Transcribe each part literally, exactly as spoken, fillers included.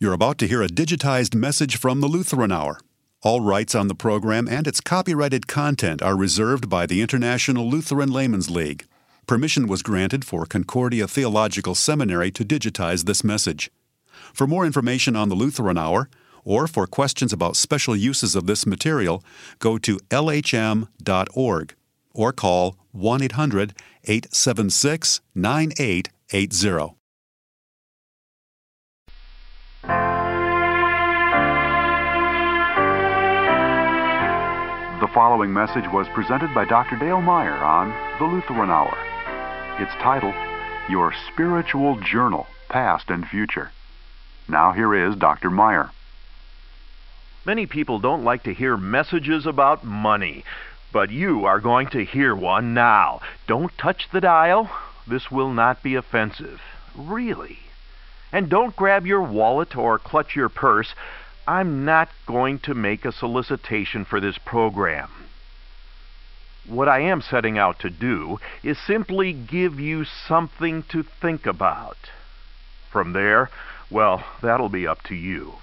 You're about to hear a digitized message from the Lutheran Hour. All rights on the program and its copyrighted content are reserved by the International Lutheran Laymen's League. Permission was granted for Concordia Theological Seminary to digitize this message. For more information on the Lutheran Hour, or for questions about special uses of this material, go to L H M dot org or call one eight hundred, eight seven six, nine eight eight zero. The following message was presented by Doctor Dale Meyer on The Lutheran Hour. It's titled, Your Spiritual Journal, Past and Future. Now here is Doctor Meyer. Many people don't like to hear messages about money, but you are going to hear one now. Don't touch the dial. This will not be offensive. Really. And don't grab your wallet or clutch your purse. I'm not going to make a solicitation for this program. What I am setting out to do is simply give you something to think about. From there, well, that'll be up to you.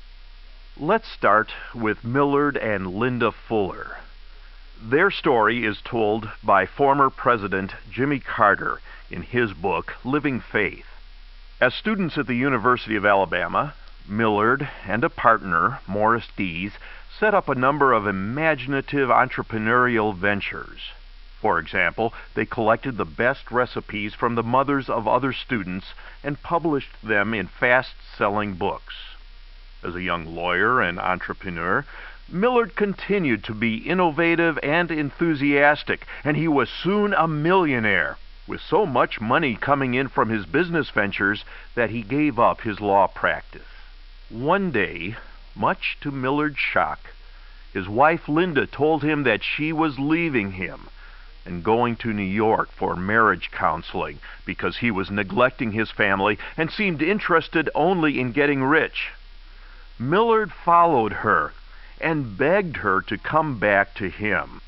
Let's start with Millard and Linda Fuller. Their story is told by former President Jimmy Carter in his book, Living Faith. As students at the University of Alabama, Millard and a partner, Morris Dees, set up a number of imaginative entrepreneurial ventures. For example, they collected the best recipes from the mothers of other students and published them in fast-selling books. As a young lawyer and entrepreneur, Millard continued to be innovative and enthusiastic, and he was soon a millionaire, with so much money coming in from his business ventures that he gave up his law practice. One day, much to Millard's shock, his wife Linda told him that she was leaving him and going to New York for marriage counseling because he was neglecting his family and seemed interested only in getting rich. Millard followed her and begged her to come back to him.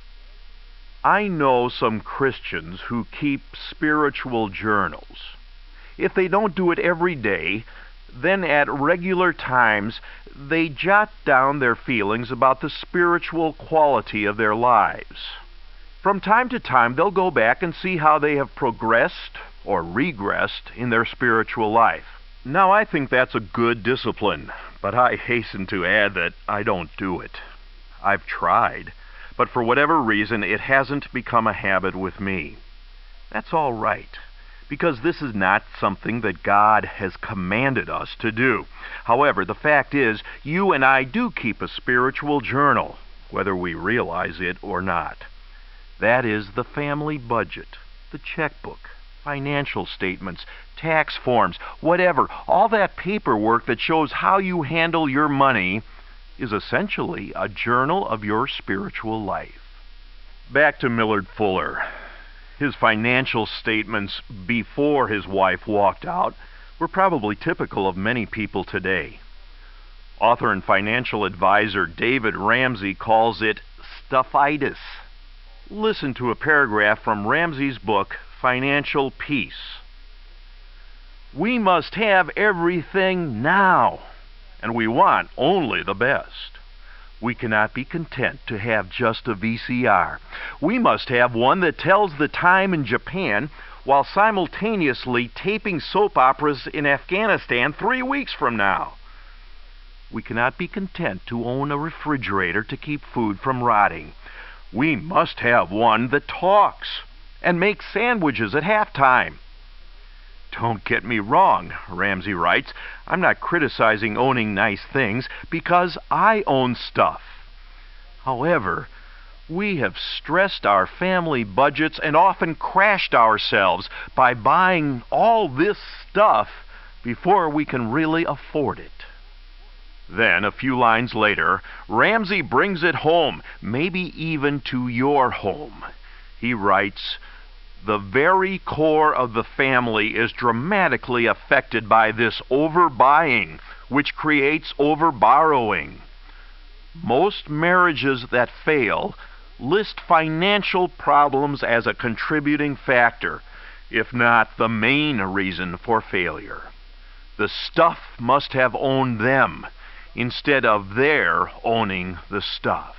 I know some Christians who keep spiritual journals. If they don't do it every day, then at regular times they jot down their feelings about the spiritual quality of their lives. From time to time they'll go back and see how they have progressed or regressed in their spiritual life. Now I think that's a good discipline, but I hasten to add that I don't do it. I've tried, but for whatever reason it hasn't become a habit with me. That's all right, because this is not something that God has commanded us to do. However, the fact is, you and I do keep a spiritual journal, whether we realize it or not. That is the family budget, the checkbook, financial statements, tax forms, whatever. All that paperwork that shows how you handle your money is essentially a journal of your spiritual life. Back to Millard Fuller. His financial statements before his wife walked out were probably typical of many people today. Author and financial advisor David Ramsey calls it stuffitis. Listen to a paragraph from Ramsey's book, Financial Peace. We must have everything now, and we want only the best. We cannot be content to have just a V C R. We must have one that tells the time in Japan while simultaneously taping soap operas in Afghanistan three weeks from now. We cannot be content to own a refrigerator to keep food from rotting. We must have one that talks and makes sandwiches at halftime. Don't get me wrong, Ramsey writes. I'm not criticizing owning nice things because I own stuff. However, we have stressed our family budgets and often crashed ourselves by buying all this stuff before we can really afford it. Then, a few lines later, Ramsey brings it home, maybe even to your home. He writes, the very core of the family is dramatically affected by this overbuying, which creates overborrowing. Most marriages that fail list financial problems as a contributing factor, if not the main reason for failure. The stuff must have owned them instead of their owning the stuff.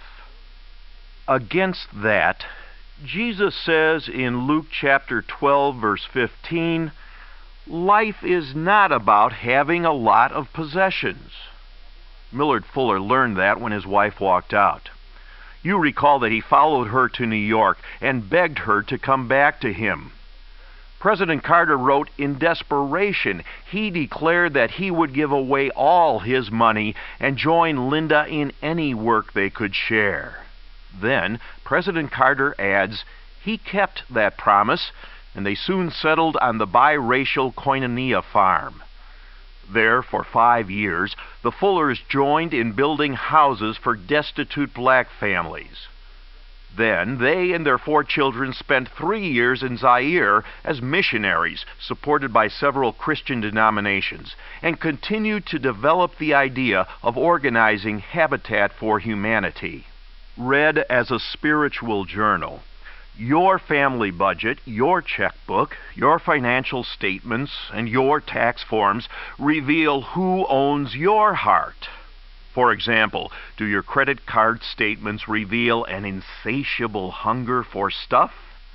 Against that, Jesus says in Luke chapter twelve, verse fifteen, life is not about having a lot of possessions. Millard Fuller learned that when his wife walked out. You recall that he followed her to New York and begged her to come back to him. President Carter wrote, in desperation, he declared that he would give away all his money and join Linda in any work they could share. Then, President Carter adds, he kept that promise, and they soon settled on the biracial Koinonia farm. There, for five years, the Fullers joined in building houses for destitute black families. Then, they and their four children spent three years in Zaire as missionaries, supported by several Christian denominations, and continued to develop the idea of organizing Habitat for Humanity. Read as a spiritual journal, your family budget, your checkbook, your financial statements, and your tax forms reveal who owns your heart. For example, do your credit card statements reveal an insatiable hunger for stuff?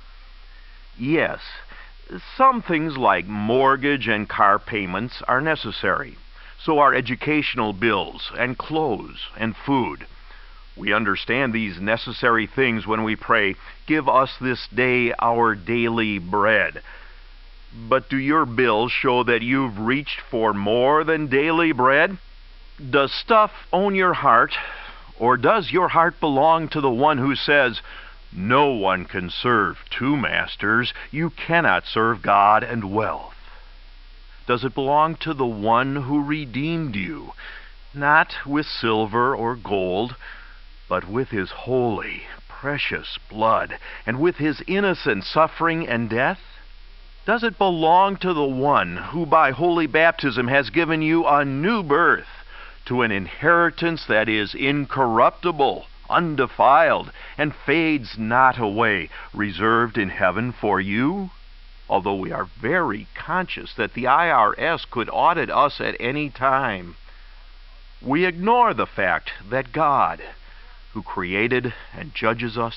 Yes, some things like mortgage and car payments are necessary. So are educational bills and clothes and food. We understand these necessary things when we pray, give us this day our daily bread. But do your bills show that you've reached for more than daily bread? Does stuff own your heart, or does your heart belong to the one who says, no one can serve two masters, you cannot serve God and wealth? Does it belong to the one who redeemed you, not with silver or gold, but with his holy, precious blood, and with his innocent suffering and death? Does it belong to the one who by holy baptism has given you a new birth, to an inheritance that is incorruptible, undefiled, and fades not away, reserved in heaven for you? Although we are very conscious that the I R S could audit us at any time, we ignore the fact that God, who created and judges us,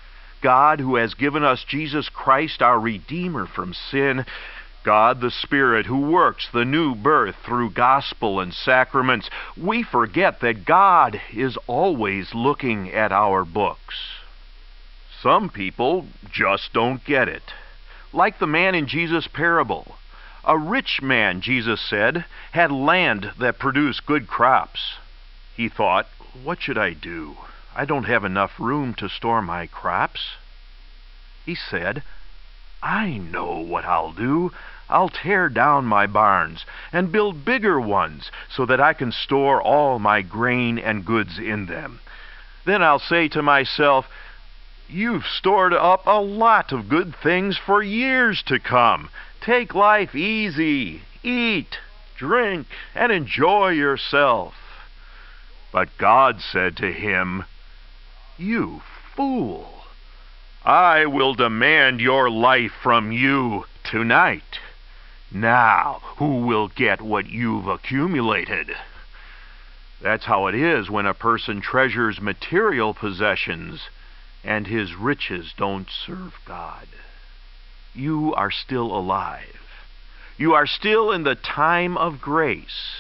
God who has given us Jesus Christ, our Redeemer from sin, God the Spirit who works the new birth through gospel and sacraments, we forget that God is always looking at our books. Some people just don't get it. Like the man in Jesus' parable. A rich man, Jesus said, had land that produced good crops. He thought, what should I do? I don't have enough room to store my crops. He said, I know what I'll do. I'll tear down my barns and build bigger ones so that I can store all my grain and goods in them. Then I'll say to myself, you've stored up a lot of good things for years to come. Take life easy. Eat, drink, and enjoy yourself. But God said to him, you fool, I will demand your life from you tonight. Now, who will get what you've accumulated? That's how it is when a person treasures material possessions and his riches don't serve God. You are still alive. You are still in the time of grace.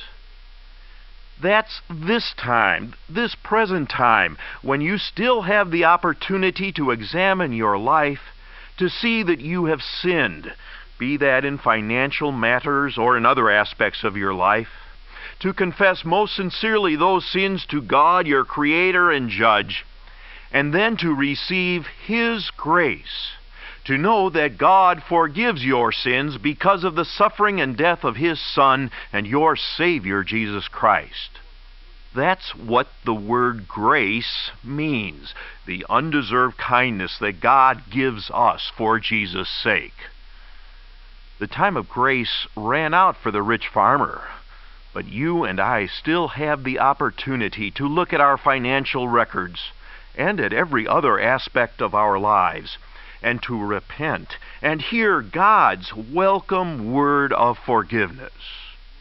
That's this time, this present time, when you still have the opportunity to examine your life, to see that you have sinned, be that in financial matters or in other aspects of your life, to confess most sincerely those sins to God, your Creator and Judge, and then to receive His grace, to know that God forgives your sins because of the suffering and death of His Son and your Savior, Jesus Christ. That's what the word grace means, the undeserved kindness that God gives us for Jesus' sake. The time of grace ran out for the rich farmer, but you and I still have the opportunity to look at our financial records and at every other aspect of our lives, and to repent and hear God's welcome word of forgiveness.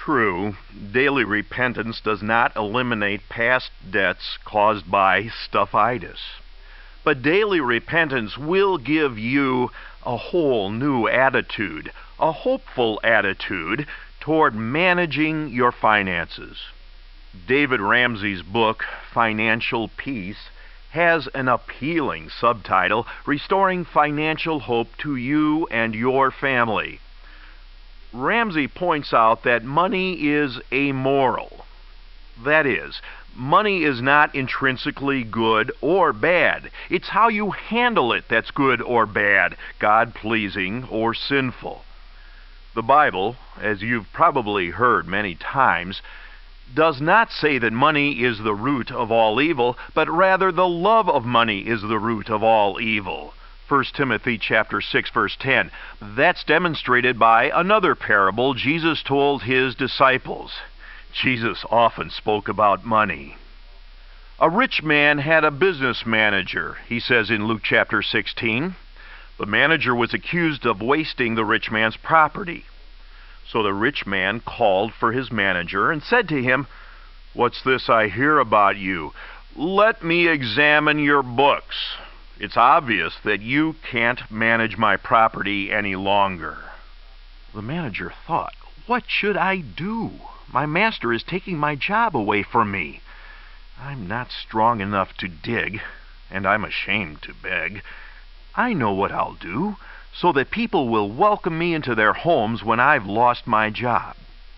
True, daily repentance does not eliminate past debts caused by stuffitis. But daily repentance will give you a whole new attitude, a hopeful attitude toward managing your finances. David Ramsey's book, Financial Peace, has an appealing subtitle, Restoring Financial Hope to You and Your Family. Ramsey points out that money is amoral. That is, money is not intrinsically good or bad. It's how you handle it that's good or bad, God-pleasing or sinful. The Bible, as you've probably heard many times, does not say that money is the root of all evil, but rather the love of money is the root of all evil. First Timothy chapter six, verse ten. That's demonstrated by another parable Jesus told his disciples. Jesus often spoke about money. A rich man had a business manager, he says in Luke chapter sixteen. The manager was accused of wasting the rich man's property. So the rich man called for his manager and said to him, "What's this I hear about you? Let me examine your books. It's obvious that you can't manage my property any longer." The manager thought, "What should I do? My master is taking my job away from me. I'm not strong enough to dig, and I'm ashamed to beg. I know what I'll do, so that people will welcome me into their homes when I've lost my job."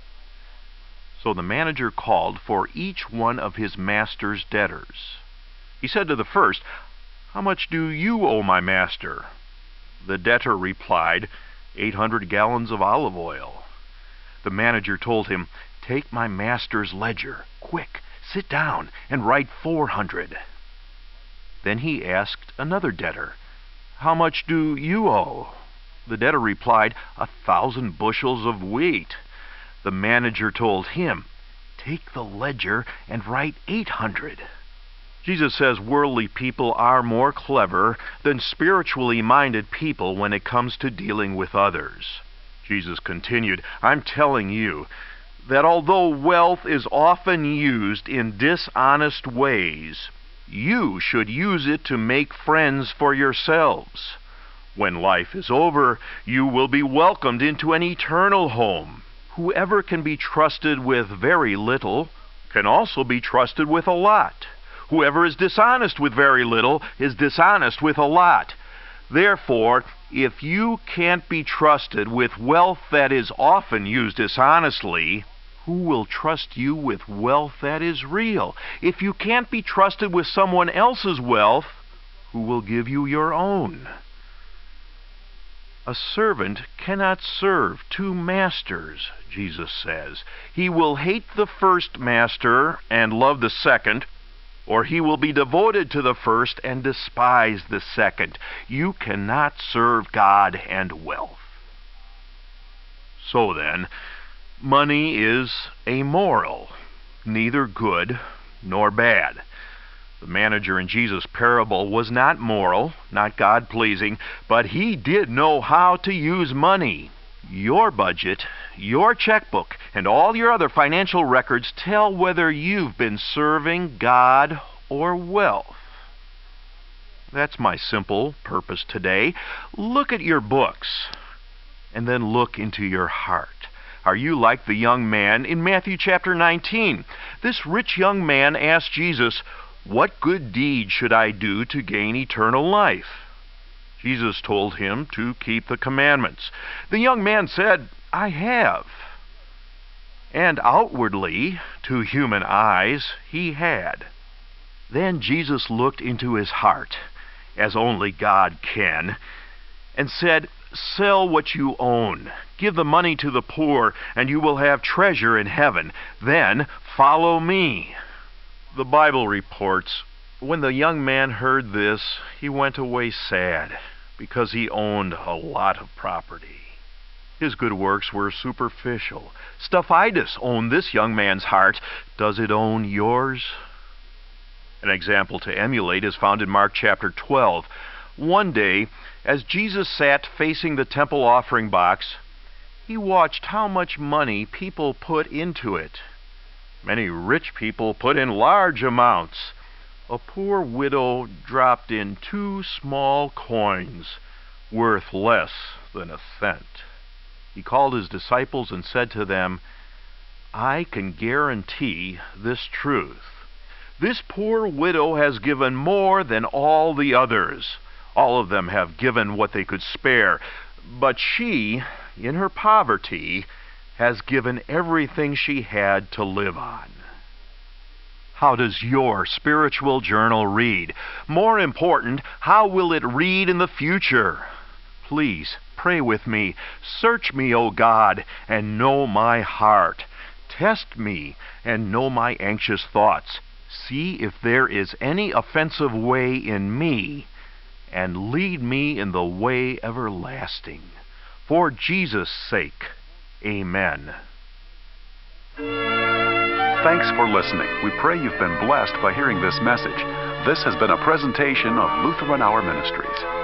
So the manager called for each one of his master's debtors. He said to the first, "How much do you owe my master?" The debtor replied, eight hundred gallons of olive oil. The manager told him, "Take my master's ledger. Quick, sit down and write four hundred. Then he asked another debtor, "How much do you owe?" The debtor replied, "A thousand bushels of wheat." The manager told him, "Take the ledger and write eight hundred. Jesus says worldly people are more clever than spiritually minded people when it comes to dealing with others. Jesus continued, "I'm telling you that although wealth is often used in dishonest ways, you should use it to make friends for yourselves. When life is over, you will be welcomed into an eternal home. Whoever can be trusted with very little can also be trusted with a lot. Whoever is dishonest with very little is dishonest with a lot. Therefore, if you can't be trusted with wealth that is often used dishonestly, who will trust you with wealth that is real? If you can't be trusted with someone else's wealth, who will give you your own? A servant cannot serve two masters," Jesus says. "He will hate the first master and love the second, or he will be devoted to the first and despise the second. You cannot serve God and wealth." So then, money is amoral, neither good nor bad. The manager in Jesus' parable was not moral, not God-pleasing, but he did know how to use money. Your budget, your checkbook, and all your other financial records tell whether you've been serving God or wealth. That's my simple purpose today. Look at your books, and then look into your heart. Are you like the young man in Matthew chapter nineteen? This rich young man asked Jesus, "What good deed should I do to gain eternal life?" Jesus told him to keep the commandments. The young man said, "I have." And outwardly, to human eyes, he had. Then Jesus looked into his heart, as only God can, and said, "Sell what you own, give the money to the poor, and you will have treasure in heaven. Then follow me." The Bible reports, when the young man heard this, he went away sad, because he owned a lot of property. His good works were superficial. Stuffitis owned this young man's heart. Does it own yours? An example to emulate is found in Mark chapter twelve. One day, as Jesus sat facing the temple offering box, he watched how much money people put into it. Many rich people put in large amounts. A poor widow dropped in two small coins, worth less than a cent. He called his disciples and said to them, "I can guarantee this truth. This poor widow has given more than all the others. All of them have given what they could spare, but she, in her poverty, has given everything she had to live on." How does your spiritual journal read? More important, how will it read in the future? Please pray with me. Search me, O God, and know my heart. Test me and know my anxious thoughts. See if there is any offensive way in me, and lead me in the way everlasting. For Jesus' sake, amen. Thanks for listening. We pray you've been blessed by hearing this message. This has been a presentation of Lutheran Hour Ministries.